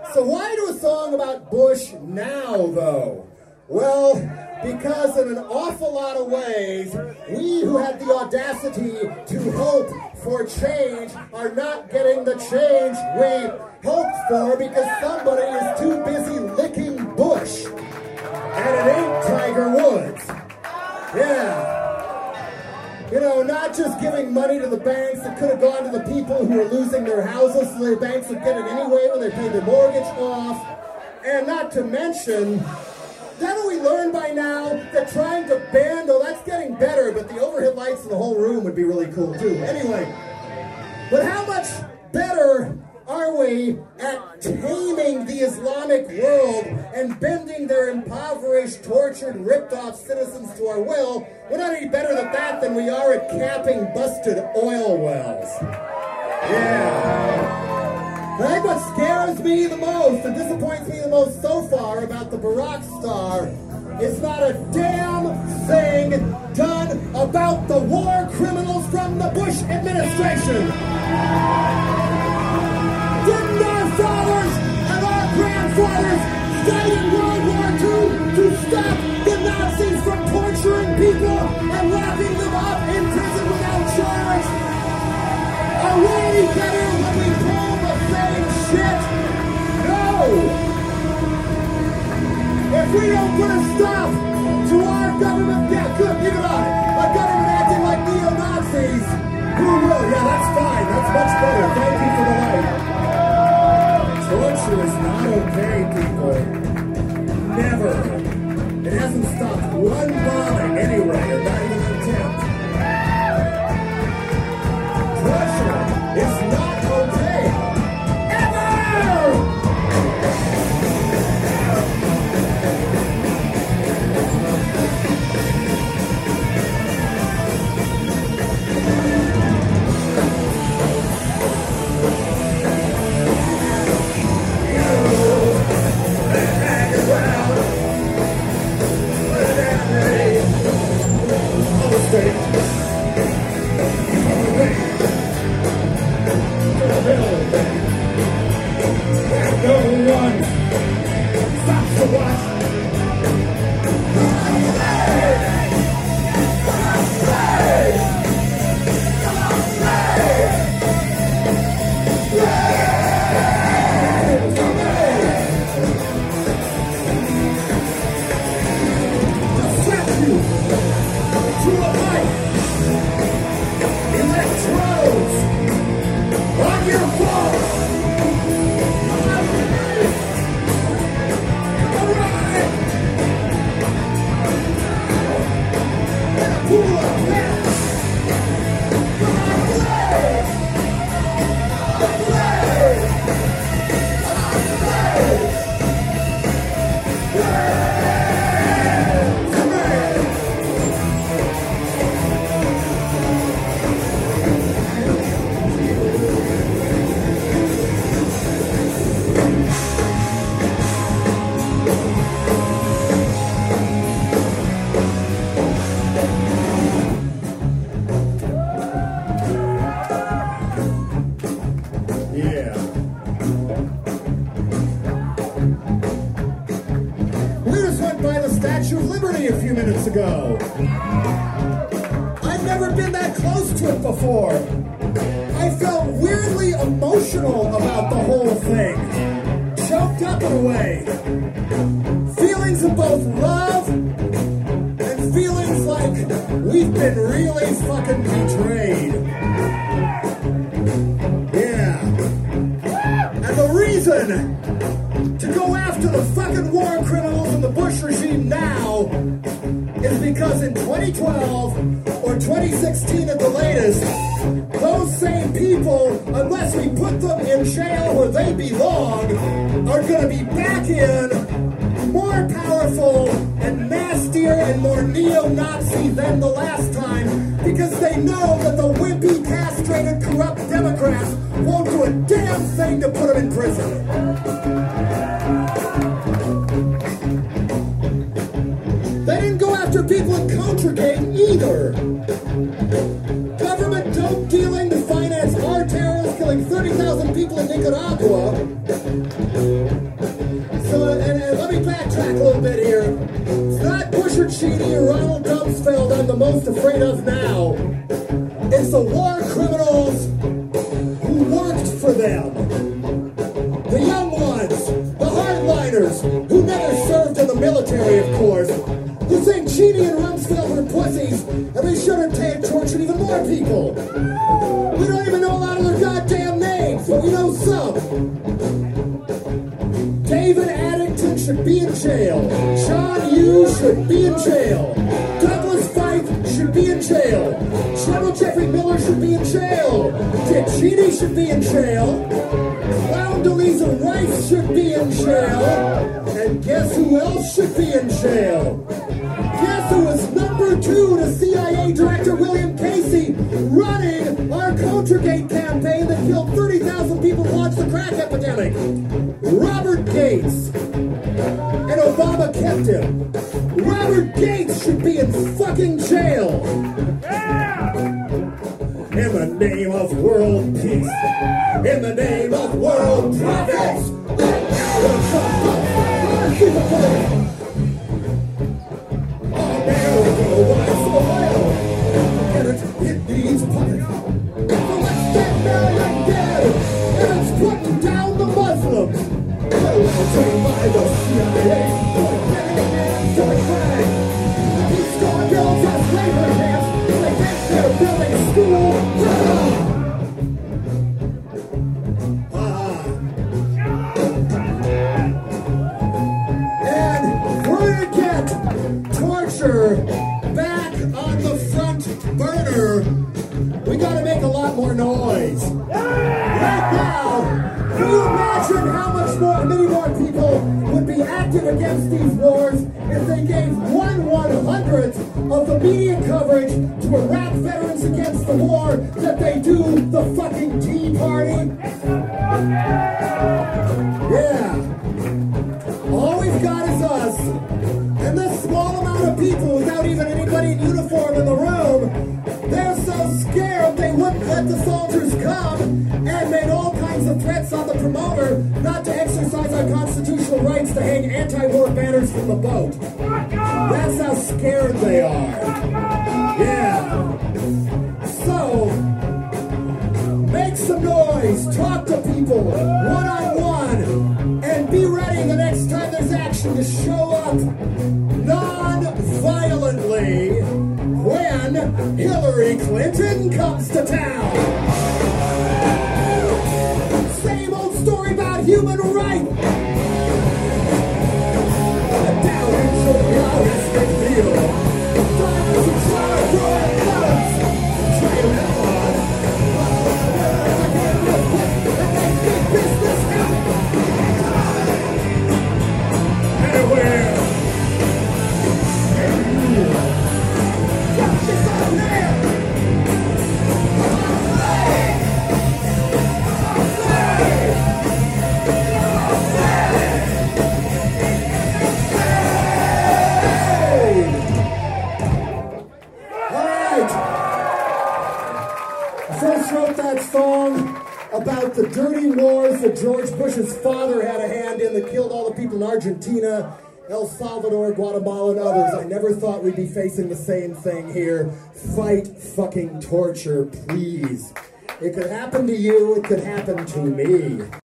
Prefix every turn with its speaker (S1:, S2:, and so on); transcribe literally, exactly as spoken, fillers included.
S1: So why do a song about Bush now, though? Well, because in an awful lot of ways, we who had the audacity to hope for change are not getting the change we hoped for because somebody is too busy licking Bush. And it ain't Tiger Woods. Yeah. You know, not just giving money to the banks that could have gone to the people who were losing their houses so the banks would get it anyway when they paid their mortgage off. And not to mention, haven't we learned by now that trying to ban, oh, that's getting better, but the overhead lights in the whole room would be really cool too. Anyway, but how much better are we at taming the Islamic world and bending their impoverished, tortured, ripped-off citizens to our will? We're not any better at that than we are at capping busted oil wells. Yeah. I think what scares me the most and disappoints me the most so far about the Barack star is not a damn thing done about the war criminals from the Bush administration. Didn't our fathers and our grandfathers fight in World War Two to stop the Nazis from torturing people and locking them up in prison without charge? Are we better when we pull the same shit? No! If we don't put a stop to our government, yeah, good, think about it. A government acting like neo-Nazis, who will? Yeah, that's fine. That's much better. Thank you for the light. Torture is not okay, people. Never. It hasn't stopped one bombing anywhere, not even an attempt. Torture is not okay. Ever!
S2: Government dope dealing to finance our terrorists, killing thirty thousand people
S1: killed in Nicaragua. So, and, and let me backtrack a little bit here. It's not Bush or Cheney or Ronald Rumsfeld I'm the most afraid of now. It's the war criminals who worked for them. The young ones, the hardliners, who never served in the military, of course, who think Cheney and Rumsfeld were pussies, and they should have taken tortured even more people. We don't even know a lot of their goddamn names, but we know some. David Addington should be in jail. John Yoo should be in jail. Douglas Feith should be in jail. General Jeffrey Miller should be in jail. Dick Cheney should be in jail. Condoleezza Rice should be in jail. And guess who else should be in jail? Guess who was number two to C I A Director William Casey running our Countergate campaign that killed thirty thousand people who launched the crack epidemic? Robert Gates. And Obama kept him. Robert Gates should be in fucking jail. In the name of world peace. In the name of world profits. America wants oil. And it's hit these pockets. So let's get million dead. And it's putting down the Muslims. Trained by the C I A. To the flag. These star girls as labor camps. They think they're building school. Ah. And we're gonna get torture back on the front burner. We gotta make a lot more noise. Right now, can you imagine how much more, many more people would be active against these wars if they gave one one hundredth of the media coverage to Iraq veterans against the war that they do the fucking Tea Party? Yeah. All we've got is us. And this small amount of people without even anybody in uniform in the room, they're so scared they wouldn't let the soldiers come and made all kinds of threats on the promoter not to exercise our constitutional rights to hang anti-war banners from the boat. That's how scared they are. Yeah. So, make some noise, talk to people, one-on-one, and be ready the next time there's action to show up non-violently when Hillary Clinton comes to town. Same old story about human rights. Down in Johannesburg, diamonds and charcoal guns. Try to help on. Business anywhere. Justice on there. Song about the dirty wars that George Bush's father had a hand in that killed all the people in Argentina, El Salvador, Guatemala, and others. I never thought we'd be facing the same thing here. Fight fucking torture, please. It could happen to you, it could happen to me.